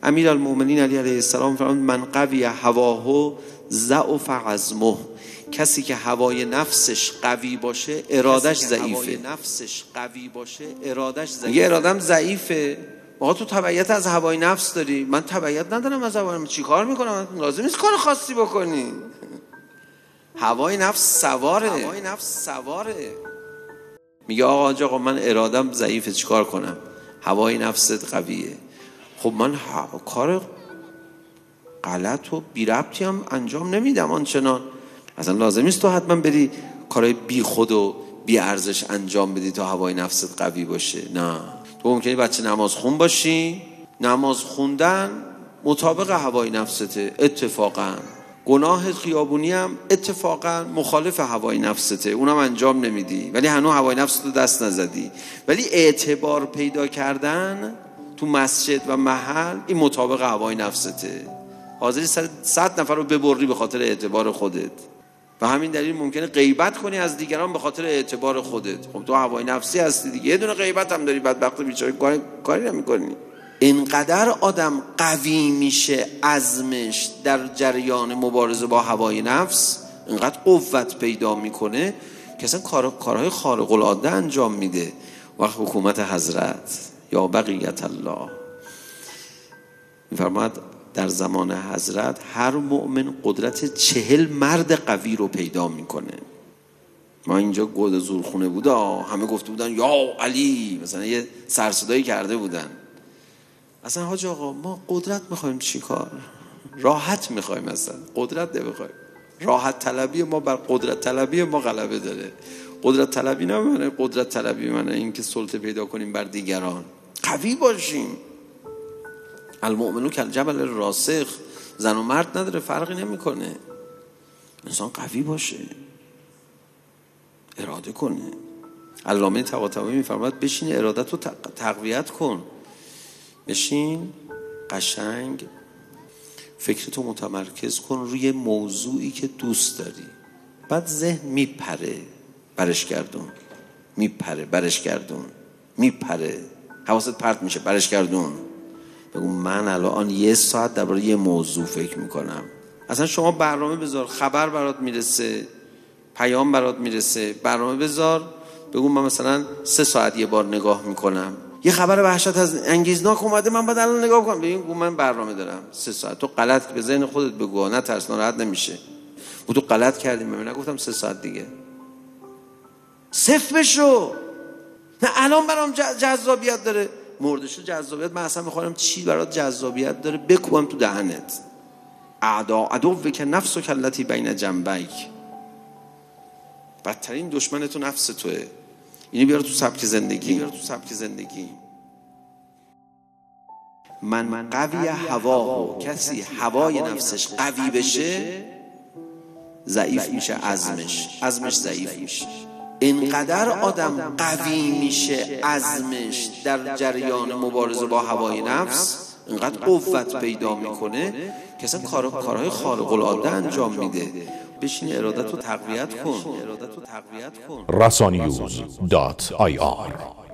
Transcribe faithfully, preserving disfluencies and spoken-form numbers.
امیرالمومنین علی علیه السلام فرمود من قوی هواه ضعف عزمه، کسی که هوای نفسش قوی باشه ارادش ضعیفه. نفسش قوی باشه ارادش ضعیفه. یه ارادم ضعیفه. آقا تو تبعیت از هوای نفس داری، من تبعیت ندارم از هوای نفس، چیکار میکنم؟ لازم نیست کار خاصی بکنی. هوای نفس سواره. هوای نفس سواره. میگه آقا آقا من ارادم ضعیفه، چیکار کنم؟ هوای نفست قویه. خب من کار غلط و بی ربطی هم انجام نمیدم آنچنان. اصلا لازم نیست تو حتما بری کارهای بی خود و بی ارزش انجام بدی تا هوای نفست قوی باشه. نه، تو ممکنه بچه نماز خون باشی، نماز خوندن مطابق هوای نفسته، اتفاقا گناه خیابونی هم اتفاقا مخالف هوای نفسته، اونم انجام نمیدی ولی هنوز هوای نفستو دست نزدی. ولی اعتبار پیدا کردن تو مسجد و محل این مطابق هوای نفسته. حاضری صد نفر رو ببری به خاطر اعتبار خودت، و همین دلیل ممکنه غیبت کنی از دیگران به خاطر اعتبار خودت. خب تو هوای نفسی هستی دیگه، یه دونه غیبت هم داری، بدبخت بیچاره کاری کاری نمی‌کنی. اینقدر آدم قوی میشه عزمش در جریان مبارزه با هوای نفس، اینقدر قوت پیدا میکنه که اصلا کار کارهای خارق العاده انجام میده. وقت حکومت حضرت یا بقیت الله میفرماد در زمان حضرت هر مؤمن قدرت چهل مرد قوی رو پیدا میکنه. ما اینجا گود زورخونه بودا، همه گفته بودن یا علی، مثلا یه سرصدایی کرده بودن. اصلا حاج آقا ما قدرت میخوایم چی کار؟ راحت میخوایم، اصلا قدرت نمیخوایم. راحت طلبی ما بر قدرت طلبی ما غلبه داره. قدرت طلبی نه قدرت طلبی منه این که سلطه پیدا کنیم بر دیگران. قوی باشیم. المؤمنون کالجبل الراسخ، زن و مرد نداره، فرقی نمیکنه. انسان قوی باشه، اراده کنه. علامه طباطبایی میفرماید بشین ارادت رو تقویت کن. بشین قشنگ فکرتو متمرکز کن روی موضوعی که دوست داری. بعد ذهن میپره برش گردون، میپره برش گردون، میپره حواست پرت میشه برش گردون. بگو من الان یه ساعت درباره یه موضوع فکر میکنم. اصلا شما برنامه بذار، خبر برات میرسه، پیام برات میرسه، برنامه بذار. بگو من مثلا سه ساعت یه بار نگاه میکنم، یه خبر وحشت از انگیزناک اومده من باید الان نگاه کنم. ببین من برنامه دارم سه ساعت. تو غلط به ذهن خودت بگو، نه ترس، ناراحت نمیشه. و تو غلط کردی، من نگفتم سه ساعت دیگه. صفر بشو. نه الان برام جذابیت داره. مردش جذابیت من اصلا میخوام چی برات جذابیت داره بکوبم تو دهنت. اعدا عدو که نفس و کلتی بین جنبیک. بدترین دشمن تو نفس توئه. اینو بیار تو سبک زندگی. بیار تو سبک زندگی. من قوی هوا، کسی هوای نفسش قوی بشه ضعیف میشه عزمش، عزمش ضعیف میشه. اینقدر آدم قوی میشه عزمش در جریان مبارزه با هوای نفس، اینقدر قوت پیدا میکنه که اصلا کار کارهای خارق العاده انجام میده. بشین ارادت رو تقویت کن. ارادت رو تقویت کن. رسانیوز دات آی آر